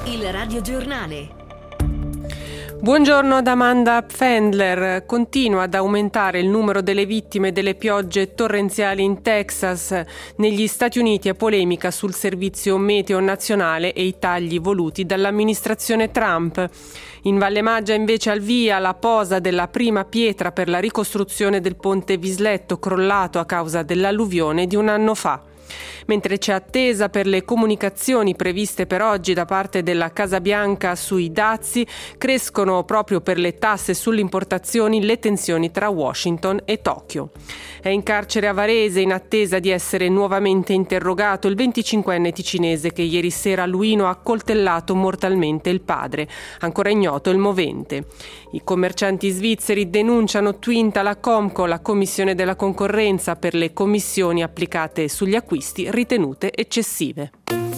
Il radiogiornale. Buongiorno da Amanda Pfändler. Continua ad aumentare il numero delle vittime delle piogge torrenziali in Texas. Negli Stati Uniti è polemica sul servizio meteo nazionale e i tagli voluti dall'amministrazione Trump. In Valle Maggia invece al via la posa della prima pietra per la ricostruzione del ponte Visletto crollato a causa dell'alluvione di un anno fa. Mentre c'è attesa per le comunicazioni previste per oggi da parte della Casa Bianca sui dazi, crescono proprio per le tasse sulle importazioni le tensioni tra Washington e Tokyo. È in carcere a Varese in attesa di essere nuovamente interrogato il 25enne ticinese che ieri sera a Luino ha accoltellato mortalmente il padre, ancora ignoto il movente. I commercianti svizzeri denunciano Twinta la Comco, la Commissione della Concorrenza, per le commissioni applicate sugli acquisti ritenute eccessive.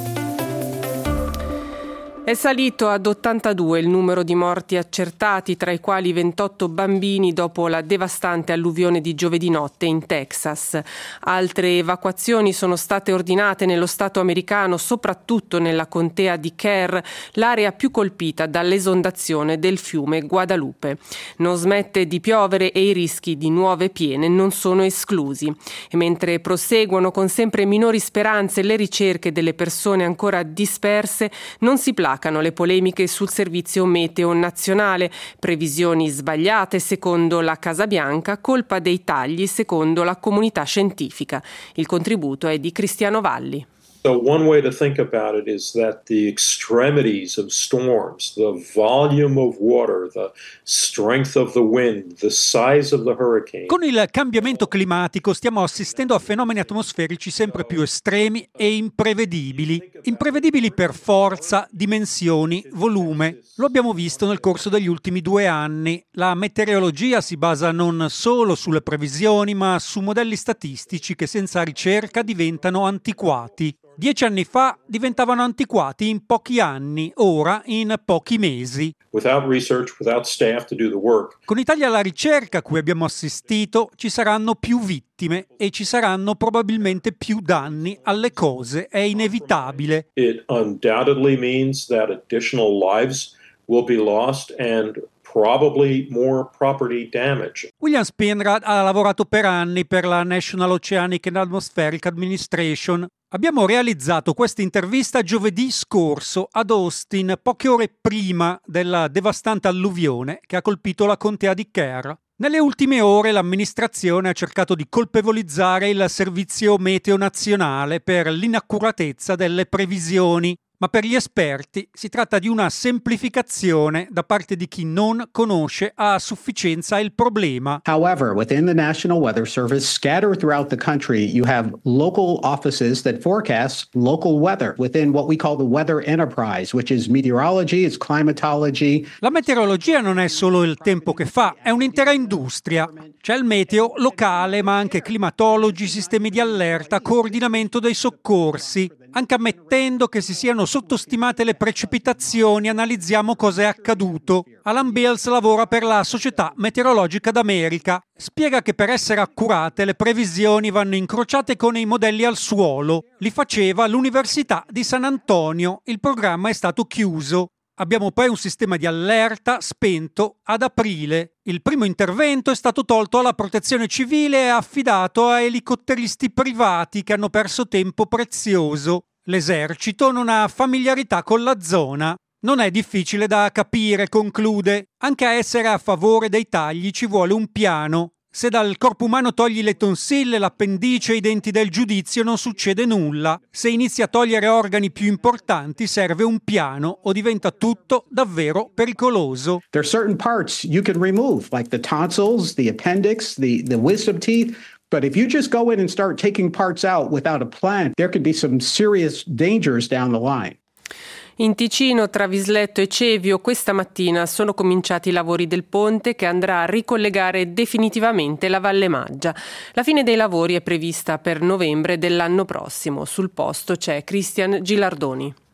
È salito ad 82 il numero di morti accertati, tra i quali 28 bambini dopo la devastante alluvione di giovedì notte in Texas. Altre evacuazioni sono state ordinate nello stato americano, soprattutto nella contea di Kerr, l'area più colpita dall'esondazione del fiume Guadalupe. Non smette di piovere e i rischi di nuove piene non sono esclusi. E mentre proseguono con sempre minori speranze le ricerche delle persone ancora disperse, non si placano le polemiche sul servizio meteo nazionale, previsioni sbagliate secondo la Casa Bianca, colpa dei tagli secondo la comunità scientifica. Il contributo è di Cristiano Valli. So one way to think about it is that the extremities of storms, the volume of water, the strength of the wind, the size of the hurricane. Con il cambiamento climatico stiamo assistendo a fenomeni atmosferici sempre più estremi e imprevedibili. Imprevedibili per forza, dimensioni, volume. Lo abbiamo visto nel corso degli ultimi 2 anni. La meteorologia si basa non solo sulle previsioni, ma su modelli statistici che senza ricerca diventano antiquati. 10 anni fa diventavano antiquati in pochi anni, ora in pochi mesi. Without research, without staff to do the work. Con i tagli alla ricerca a cui abbiamo assistito ci saranno più vittime e ci saranno probabilmente più danni alle cose, è inevitabile. It undoubtedly means that additional lives will be lost and probably more property damage. William Spinrad ha lavorato per anni per la National Oceanic and Atmospheric Administration. Abbiamo realizzato questa intervista giovedì scorso ad Austin, poche ore prima della devastante alluvione che ha colpito la contea di Kerr. Nelle ultime ore l'amministrazione ha cercato di colpevolizzare il servizio meteo nazionale per l'inaccuratezza delle previsioni. Ma per gli esperti si tratta di una semplificazione da parte di chi non conosce a sufficienza il problema. However, within the National Weather Service, scattered throughout the country, you have local offices that forecast local weather within what we call the weather enterprise, which is meteorology, it's climatology. La meteorologia non è solo il tempo che fa, è un'intera industria. C'è il meteo locale, ma anche climatologi, sistemi di allerta, coordinamento dei soccorsi. Anche ammettendo che si siano sottostimate le precipitazioni, analizziamo cosa è accaduto. Alan Bills lavora per la Società Meteorologica d'America. Spiega che per essere accurate le previsioni vanno incrociate con i modelli al suolo. Li faceva l'Università di San Antonio. Il programma è stato chiuso. Abbiamo poi un sistema di allerta spento ad aprile. Il primo intervento è stato tolto alla protezione civile e affidato a elicotteristi privati che hanno perso tempo prezioso. L'esercito non ha familiarità con la zona. Non è difficile da capire, conclude. Anche a essere a favore dei tagli ci vuole un piano. Se dal corpo umano togli le tonsille, l'appendice e i denti del giudizio non succede nulla. Se inizi a togliere organi più importanti serve un piano o diventa tutto davvero pericoloso. There are certain parts you can remove, like the tonsils, the appendix, the wisdom teeth. But if you just go in and start taking parts out without a plan, there could be some serious dangers down the line. In Ticino, tra Visletto e Cevio, questa mattina sono cominciati i lavori del ponte che andrà a ricollegare definitivamente la Valle Maggia. La fine dei lavori è prevista per novembre dell'anno prossimo. Sul posto c'è Christian Gilardoni.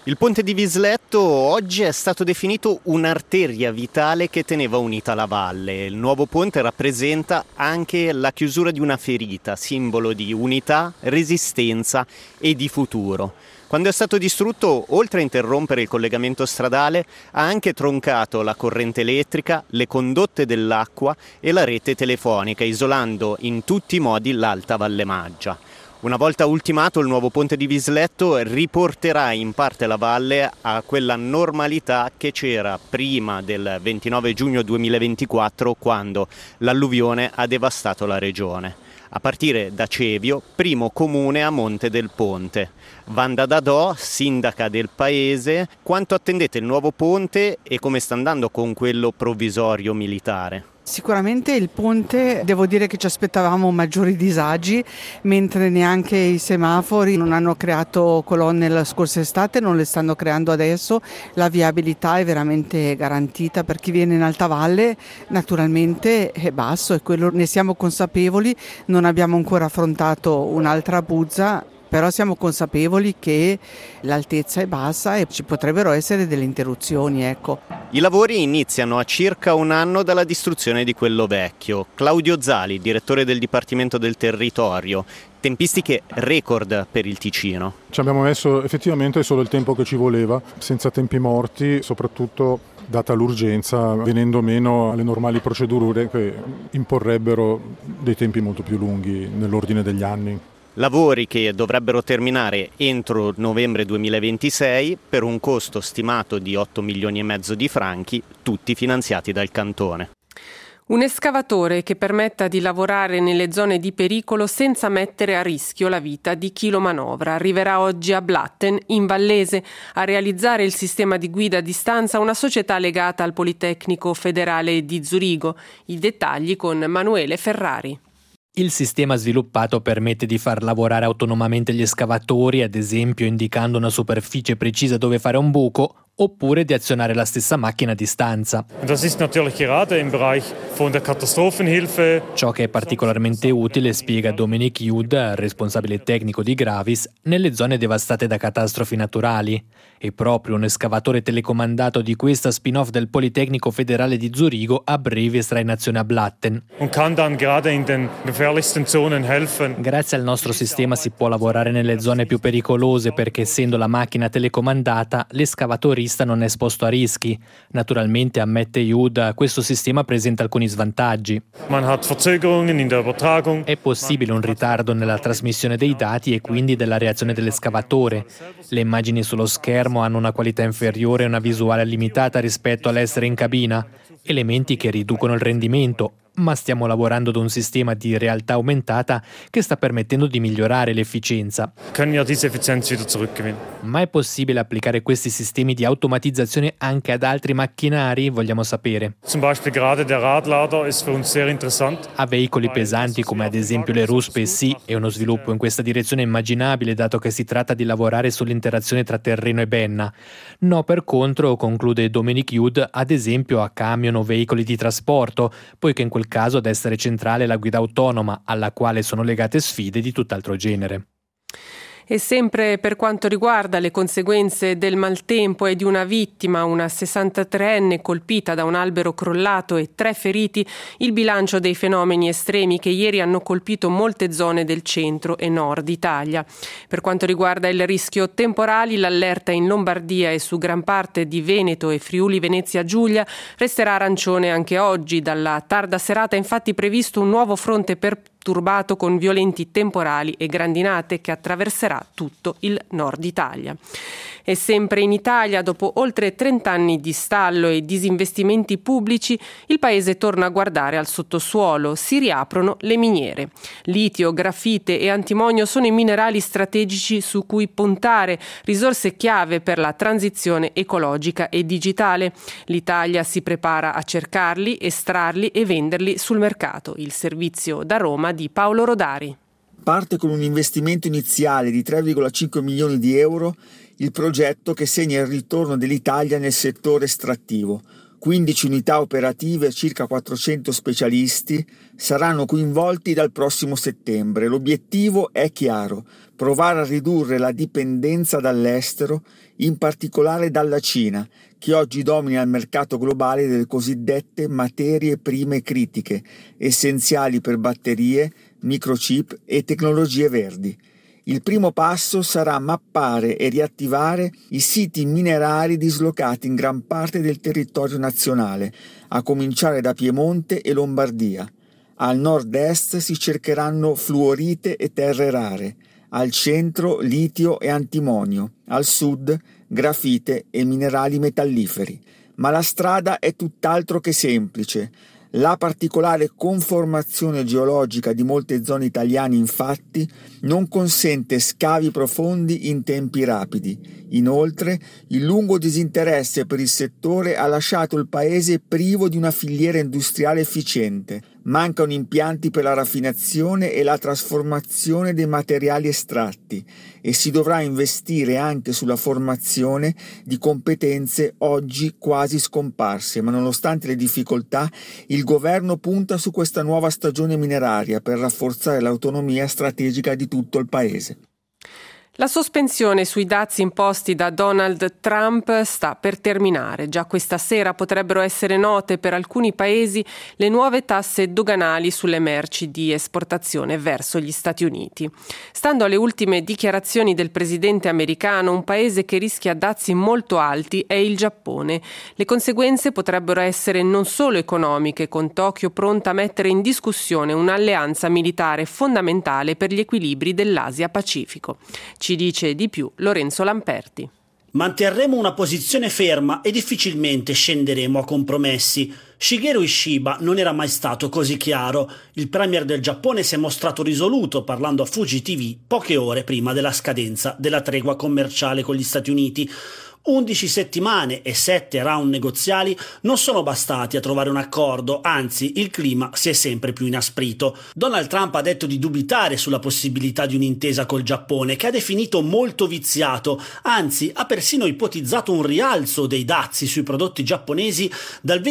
Il ponte di Visletto oggi è stato definito un'arteria vitale che teneva unita la valle. Il nuovo ponte rappresenta anche la chiusura di una ferita, simbolo di unità, resistenza e di futuro. Quando è stato distrutto, oltre a interrompere il collegamento stradale, ha anche troncato la corrente elettrica, le condotte dell'acqua e la rete telefonica, isolando in tutti i modi l'Alta Valle Maggia. Una volta ultimato, il nuovo ponte di Visletto riporterà in parte la valle a quella normalità che c'era prima del 29 giugno 2024, quando l'alluvione ha devastato la regione. A partire da Cevio, primo comune a monte del ponte. Wanda Dadò, sindaca del paese, quanto attendete il nuovo ponte e come sta andando con quello provvisorio militare? Sicuramente il ponte, devo dire che ci aspettavamo maggiori disagi, mentre neanche i semafori non hanno creato colonne la scorsa estate, non le stanno creando adesso. La viabilità è veramente garantita per chi viene in Alta Valle, naturalmente è basso e quello ne siamo consapevoli, non abbiamo ancora affrontato un'altra buzza. Però siamo consapevoli che l'altezza è bassa e ci potrebbero essere delle interruzioni, ecco. I lavori iniziano a circa un anno dalla distruzione di quello vecchio. Claudio Zali, direttore del Dipartimento del Territorio. Tempistiche record per il Ticino. Ci abbiamo messo effettivamente solo il tempo che ci voleva, senza tempi morti, soprattutto data l'urgenza, venendo meno alle normali procedure che imporrebbero dei tempi molto più lunghi nell'ordine degli anni. Lavori che dovrebbero terminare entro novembre 2026 per un costo stimato di 8 milioni e mezzo di franchi, tutti finanziati dal cantone. Un escavatore che permetta di lavorare nelle zone di pericolo senza mettere a rischio la vita di chi lo manovra. Arriverà oggi a Blatten, in Vallese, a realizzare il sistema di guida a distanza una società legata al Politecnico Federale di Zurigo. I dettagli con Manuele Ferrari. Il sistema sviluppato permette di far lavorare autonomamente gli escavatori, ad esempio indicando una superficie precisa dove fare un buco, oppure di azionare la stessa macchina a distanza. Das ist natürlich gerade im Bereich von der Katastrophenhilfe. Ciò che è particolarmente utile, spiega Dominic Jud, responsabile tecnico di Gravis, nelle zone devastate da catastrofi naturali. E proprio un escavatore telecomandato di questa spin-off del Politecnico Federale di Zurigo a breve sarà in azione a Blatten. Und kann dann gerade in den gefährlichsten Zonen helfen. Grazie al nostro sistema si può lavorare nelle zone più pericolose perché, essendo la macchina telecomandata, l'escavatorista non è esposto a rischi. Naturalmente, ammette Jud, questo sistema presenta alcuni svantaggi. Man hat Verzögerungen in der Übertragung. È possibile un ritardo nella trasmissione dei dati e quindi della reazione dell'escavatore. Le immagini sullo schermo hanno una qualità inferiore e una visuale limitata rispetto all'essere in cabina, elementi che riducono il rendimento. Ma stiamo lavorando ad un sistema di realtà aumentata che sta permettendo di migliorare l'efficienza. Können wir diese Effizienz wieder zurückgewinnen. Ma è possibile applicare questi sistemi di automatizzazione anche ad altri macchinari? Vogliamo sapere. Zum Beispiel gerade der Radlader ist für uns sehr interessant. A veicoli pesanti come ad esempio le ruspe sì, è uno sviluppo in questa direzione immaginabile dato che si tratta di lavorare sull'interazione tra terreno e benna. No, per contro, conclude Dominic Jud, ad esempio a camion o veicoli di trasporto, poiché in quel caso ad essere centrale la guida autonoma, alla quale sono legate sfide di tutt'altro genere. E sempre per quanto riguarda le conseguenze del maltempo e di una vittima, una 63enne colpita da un albero crollato e 3 feriti, il bilancio dei fenomeni estremi che ieri hanno colpito molte zone del centro e nord Italia. Per quanto riguarda il rischio temporali, l'allerta in Lombardia e su gran parte di Veneto e Friuli Venezia Giulia resterà arancione anche oggi. Dalla tarda serata è infatti previsto un nuovo fronte perturbato con violenti temporali e grandinate che attraverserà tutto il nord Italia. E sempre in Italia, dopo oltre 30 anni di stallo e disinvestimenti pubblici, il paese torna a guardare al sottosuolo. Si riaprono le miniere. Litio, grafite e antimonio sono i minerali strategici su cui puntare, risorse chiave per la transizione ecologica e digitale. L'Italia si prepara a cercarli, estrarli e venderli sul mercato. Il servizio da Roma di Paolo Rodari. Parte con un investimento iniziale di 3,5 milioni di euro il progetto che segna il ritorno dell'Italia nel settore estrattivo, 15 unità operative e circa 400 specialisti saranno coinvolti dal prossimo settembre. L'obiettivo è chiaro: provare a ridurre la dipendenza dall'estero, in particolare dalla Cina, che oggi domina il mercato globale delle cosiddette materie prime critiche, essenziali per batterie, microchip e tecnologie verdi. Il primo passo sarà mappare e riattivare i siti minerari dislocati in gran parte del territorio nazionale, a cominciare da Piemonte e Lombardia. Al nord-est si cercheranno fluorite e terre rare, al centro litio e antimonio, al sud grafite e minerali metalliferi. Ma la strada è tutt'altro che semplice. La particolare conformazione geologica di molte zone italiane, infatti, non consente scavi profondi in tempi rapidi. Inoltre, il lungo disinteresse per il settore ha lasciato il paese privo di una filiera industriale efficiente. Mancano impianti per la raffinazione e la trasformazione dei materiali estratti e si dovrà investire anche sulla formazione di competenze oggi quasi scomparse, ma nonostante le difficoltà il governo punta su questa nuova stagione mineraria per rafforzare l'autonomia strategica di tutto il paese. La sospensione sui dazi imposti da Donald Trump sta per terminare. Già questa sera potrebbero essere note per alcuni paesi le nuove tasse doganali sulle merci di esportazione verso gli Stati Uniti. Stando alle ultime dichiarazioni del presidente americano, un paese che rischia dazi molto alti è il Giappone. Le conseguenze potrebbero essere non solo economiche, con Tokyo pronta a mettere in discussione un'alleanza militare fondamentale per gli equilibri dell'Asia-Pacifico. Ci dice di più Lorenzo Lamperti. Manterremo una posizione ferma e difficilmente scenderemo a compromessi. Shigeru Ishiba non era mai stato così chiaro. Il premier del Giappone si è mostrato risoluto parlando a Fuji TV poche ore prima della scadenza della tregua commerciale con gli Stati Uniti. 11 settimane e 7 round negoziali non sono bastati a trovare un accordo, anzi il clima si è sempre più inasprito. Donald Trump ha detto di dubitare sulla possibilità di un'intesa col Giappone, che ha definito molto viziato, anzi ha persino ipotizzato un rialzo dei dazi sui prodotti giapponesi dal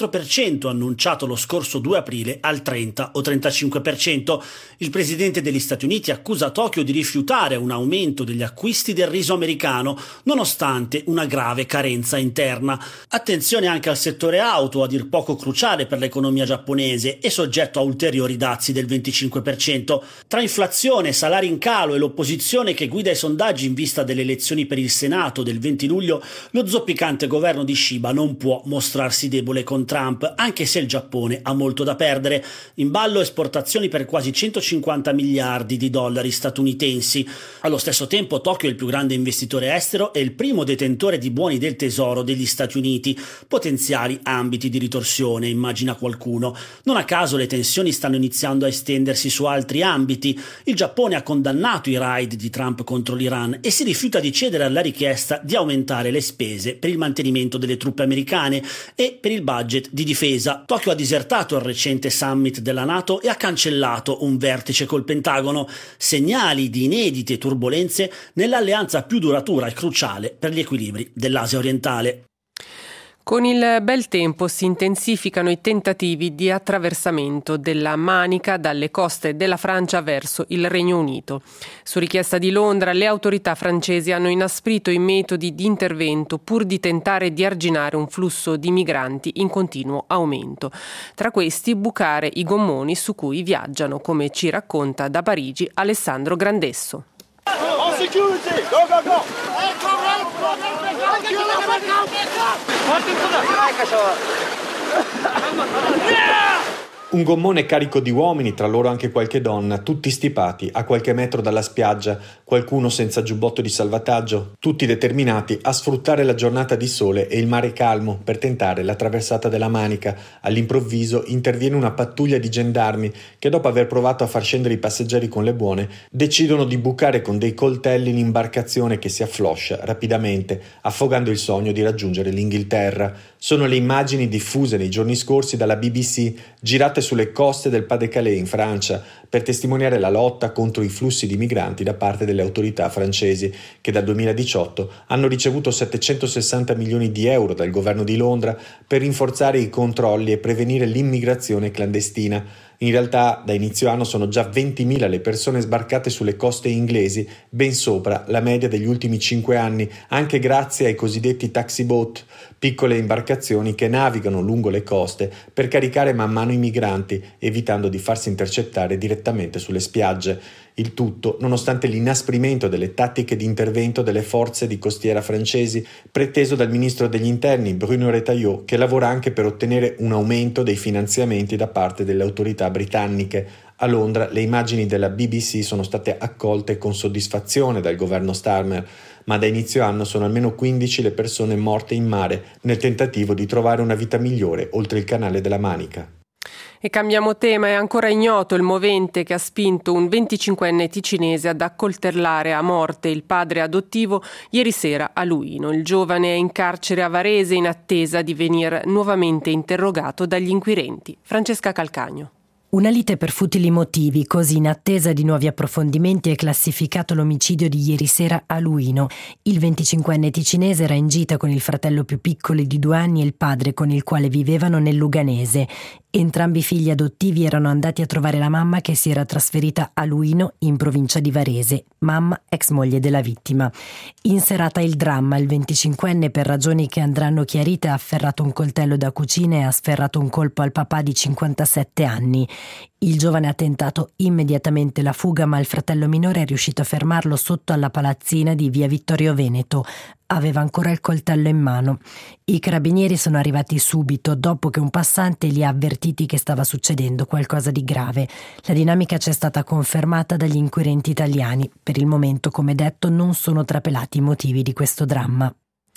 24% annunciato lo scorso 2 aprile al 30 o 35%. Il presidente degli Stati Uniti accusa Tokyo di rifiutare un aumento degli acquisti del riso americano, nonostante una grave carenza interna. Attenzione anche al settore auto, a dir poco cruciale per l'economia giapponese e soggetto a ulteriori dazi del 25%. Tra inflazione, salari in calo e l'opposizione che guida i sondaggi in vista delle elezioni per il Senato del 20 luglio, lo zoppicante governo di Shiba non può mostrarsi debole con Trump, anche se il Giappone ha molto da perdere. In ballo esportazioni per quasi 150 miliardi di dollari statunitensi. Allo stesso tempo Tokyo è il più grande investitore estero e il primo detentore di buoni del tesoro degli Stati Uniti, potenziali ambiti di ritorsione, immagina qualcuno. Non a caso le tensioni stanno iniziando a estendersi su altri ambiti. Il Giappone ha condannato i raid di Trump contro l'Iran e si rifiuta di cedere alla richiesta di aumentare le spese per il mantenimento delle truppe americane e per il budget di difesa. Tokyo ha disertato il recente summit della NATO e ha cancellato un vertice col Pentagono, segnali di inedite turbolenze nell'alleanza più duratura e cruciale per gli equilibri dell'Asia orientale. Con il bel tempo si intensificano i tentativi di attraversamento della Manica dalle coste della Francia verso il Regno Unito. Su richiesta di Londra, le autorità francesi hanno inasprito i metodi di intervento pur di tentare di arginare un flusso di migranti in continuo aumento. Tra questi bucare i gommoni su cui viaggiano, come ci racconta da Parigi Alessandro Grandesso. Un gommone carico di uomini, tra loro anche qualche donna, tutti stipati a qualche metro dalla spiaggia, qualcuno senza giubbotto di salvataggio, tutti determinati a sfruttare la giornata di sole e il mare calmo per tentare la traversata della Manica. All'improvviso interviene una pattuglia di gendarmi che, dopo aver provato a far scendere i passeggeri con le buone, decidono di bucare con dei coltelli l'imbarcazione che si affloscia rapidamente, affogando il sogno di raggiungere l'Inghilterra. Sono le immagini diffuse nei giorni scorsi dalla BBC, girate sulle coste del Pas-de-Calais in Francia. per testimoniare la lotta contro i flussi di migranti da parte delle autorità francesi, che dal 2018 hanno ricevuto 760 milioni di euro dal governo di Londra per rinforzare i controlli e prevenire l'immigrazione clandestina. In realtà da inizio anno sono già 20.000 le persone sbarcate sulle coste inglesi, ben sopra la media degli ultimi 5 anni, anche grazie ai cosiddetti taxi boat, piccole imbarcazioni che navigano lungo le coste per caricare man mano i migranti, evitando di farsi intercettare direttamente sulle spiagge. Il tutto nonostante l'inasprimento delle tattiche di intervento delle forze di costiera francesi, preteso dal ministro degli interni Bruno Retailleau, che lavora anche per ottenere un aumento dei finanziamenti da parte delle autorità britanniche. A Londra le immagini della BBC sono state accolte con soddisfazione dal governo Starmer, ma da inizio anno sono almeno 15 le persone morte in mare nel tentativo di trovare una vita migliore oltre il canale della Manica. E cambiamo tema, è ancora ignoto il movente che ha spinto un 25enne ticinese ad accoltellare a morte il padre adottivo ieri sera a Luino. Il giovane è in carcere a Varese in attesa di venire nuovamente interrogato dagli inquirenti. Francesca Calcagno. Una lite per futili motivi, così in attesa di nuovi approfondimenti è classificato l'omicidio di ieri sera a Luino. Il 25enne ticinese era in gita con il fratello più piccolo di 2 anni e il padre con il quale vivevano nel Luganese. Entrambi i figli adottivi erano andati a trovare la mamma che si era trasferita a Luino in provincia di Varese, mamma ex moglie della vittima. In serata il dramma, il 25enne per ragioni che andranno chiarite ha afferrato un coltello da cucina e ha sferrato un colpo al papà di 57 anni. Il giovane ha tentato immediatamente la fuga, ma il fratello minore è riuscito a fermarlo sotto alla palazzina di via Vittorio Veneto. Aveva ancora il coltello in mano. I carabinieri sono arrivati subito, dopo che un passante li ha avvertiti che stava succedendo qualcosa di grave. La dinamica ci è stata confermata dagli inquirenti italiani. Per il momento, come detto, non sono trapelati i motivi di questo dramma.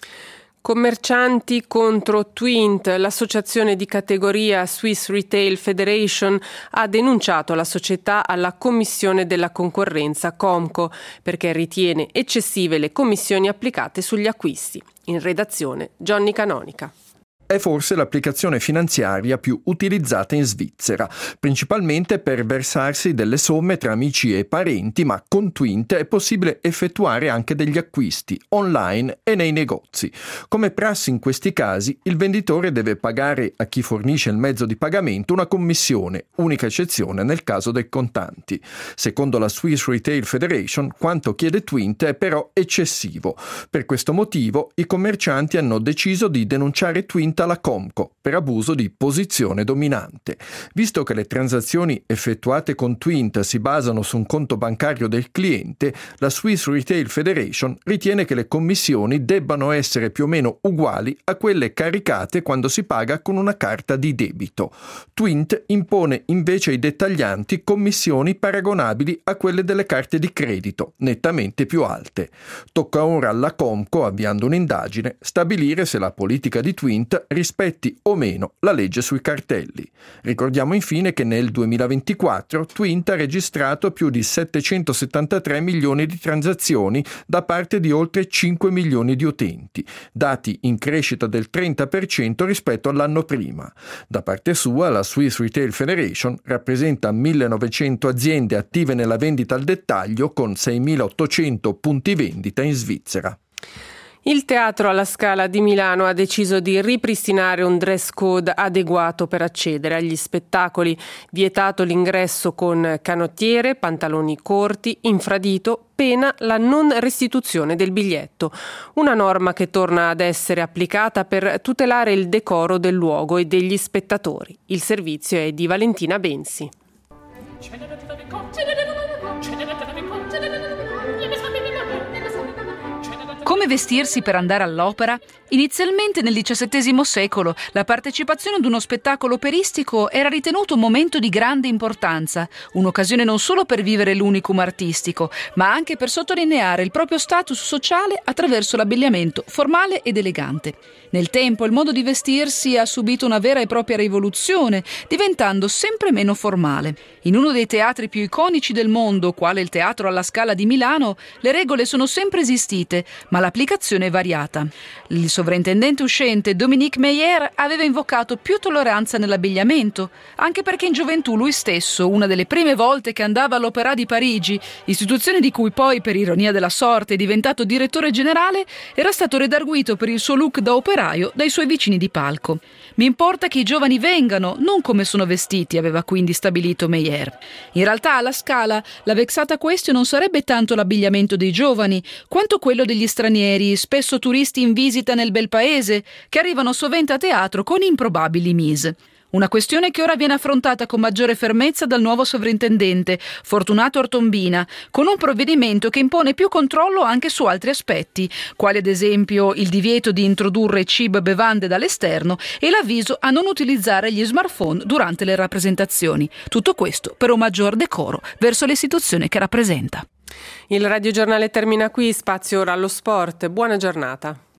Commercianti contro Twint. L'associazione di categoria Swiss Retail Federation ha denunciato la società alla Commissione della Concorrenza Comco perché ritiene eccessive le commissioni applicate sugli acquisti. In redazione Johnny Canonica. È forse l'applicazione finanziaria più utilizzata in Svizzera, principalmente per versarsi delle somme tra amici e parenti, ma con Twint è possibile effettuare anche degli acquisti online e nei negozi. Come prassi in questi casi, il venditore deve pagare a chi fornisce il mezzo di pagamento una commissione, unica eccezione nel caso dei contanti. Secondo la Swiss Retail Federation, quanto chiede Twint è però eccessivo. Per questo motivo, i commercianti hanno deciso di denunciare Twint alla Comco per abuso di posizione dominante. Visto che le transazioni effettuate con Twint si basano su un conto bancario del cliente, la Swiss Retail Federation ritiene che le commissioni debbano essere più o meno uguali a quelle caricate quando si paga con una carta di debito. Twint impone invece ai dettaglianti commissioni paragonabili a quelle delle carte di credito, nettamente più alte. Tocca ora alla Comco, avviando un'indagine, stabilire se la politica di Twint rispetti o meno la legge sui cartelli. Ricordiamo infine che nel 2024 Twint ha registrato più di 773 milioni di transazioni da parte di oltre 5 milioni di utenti, dati in crescita del 30% rispetto all'anno prima. Da parte sua, la Swiss Retail Federation rappresenta 1.900 aziende attive nella vendita al dettaglio con 6.800 punti vendita in Svizzera. Il Teatro alla Scala di Milano ha deciso di ripristinare un dress code adeguato per accedere agli spettacoli. Vietato l'ingresso con canottiere, pantaloni corti, infradito, pena la non restituzione del biglietto. Una norma che torna ad essere applicata per tutelare il decoro del luogo e degli spettatori. Il servizio è di Valentina Bensi. Come vestirsi per andare all'opera? Inizialmente nel XVII secolo la partecipazione ad uno spettacolo operistico era ritenuto un momento di grande importanza, un'occasione non solo per vivere l'unicum artistico, ma anche per sottolineare il proprio status sociale attraverso l'abbigliamento formale ed elegante. Nel tempo il modo di vestirsi ha subito una vera e propria rivoluzione, diventando sempre meno formale. In uno dei teatri più iconici del mondo, quale il Teatro alla Scala di Milano, le regole sono sempre esistite, ma ma l'applicazione è variata. Il sovrintendente uscente Dominique Meyer aveva invocato più tolleranza nell'abbigliamento, anche perché in gioventù lui stesso, una delle prime volte che andava all'Opéra di Parigi, istituzione di cui poi, per ironia della sorte, è diventato direttore generale, era stato redarguito per il suo look da operaio dai suoi vicini di palco. Mi importa che i giovani vengano, non come sono vestiti, aveva quindi stabilito Meyer. In realtà alla Scala la vexata question non sarebbe tanto l'abbigliamento dei giovani, quanto quello degli stranieri, spesso turisti in visita nel bel paese, che arrivano sovente a teatro con improbabili mise. Una questione che ora viene affrontata con maggiore fermezza dal nuovo sovrintendente, Fortunato Ortombina, con un provvedimento che impone più controllo anche su altri aspetti, quali ad esempio il divieto di introdurre cibo e bevande dall'esterno e l'avviso a non utilizzare gli smartphone durante le rappresentazioni. Tutto questo per un maggior decoro verso l'istituzione che rappresenta. Il radiogiornale termina qui, spazio ora allo sport. Buona giornata.